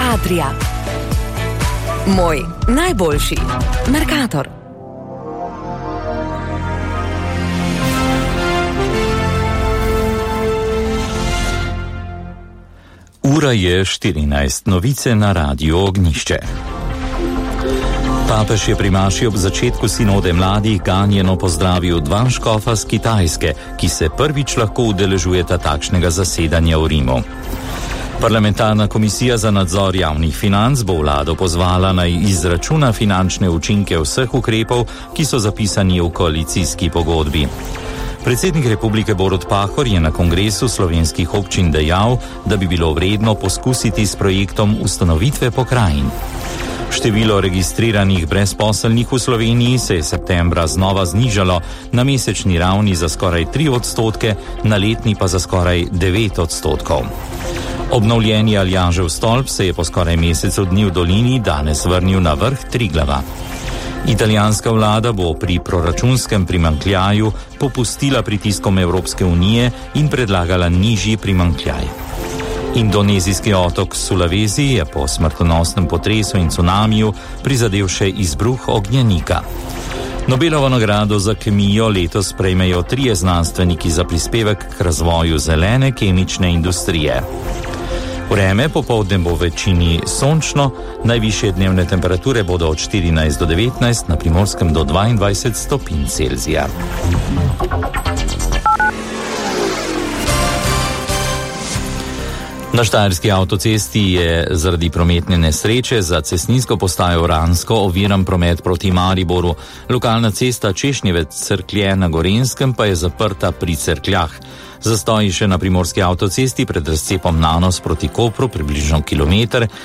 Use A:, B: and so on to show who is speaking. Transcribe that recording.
A: Adria. Moj najboljši Mercator.
B: Ura je 14, novice na Radiu Ognjišče. Papež je pri maši ob začetku sinode mladih ganjeno pozdravil dva škofa z Kitajske, ki se prvič lahko udeležujeta takšnega zasedanja v Rimu. Parlamentarna komisija za nadzor javnih financ bo vlado pozvala naj izračuna finančne učinke vseh ukrepov, ki so zapisani v koalicijski pogodbi. Predsednik Republike Borut Pahor je na kongresu slovenskih občin dejal, da bi bilo vredno poskusiti s projektom ustanovitve pokrajin. Število registriranih brezposelnih v Sloveniji se je septembra znova znižalo na mesečni ravni za skoraj 3%, na letni pa za skoraj 9%. Obnovljeni Aljažev stolp se je po skoraj mesecu dni v dolini danes vrnil na vrh Triglava. Italijanska vlada bo pri proračunskem primanjkljaju popustila pritiskom Evropske unije in predlagala nižji primanjkljaj. Indonezijski otok Sulawesi je po smrtonosnem potresu in cunamiju prizadel še izbruh ognjenika. Nobelovo nagrado za kemijo letos prejmejo 3 znanstveniki za prispevek k razvoju zelene kemične industrije. Vreme popoldne bo v večini sončno, najvišje dnevne temperature bodo od 14 do 19, na Primorskem do 22 stopinj Celzija. Na štajerski avtocesti je zaradi prometne nesreče za cestninsko postajo Vransko oviran promet proti Mariboru. Lokalna cesta Češnjevec-Cerklje na Gorenjskem pa je zaprta pri Cerkljah. Zastoji še na primorski avtocesti pred razcepom Nanos proti Kopru približno kilometer,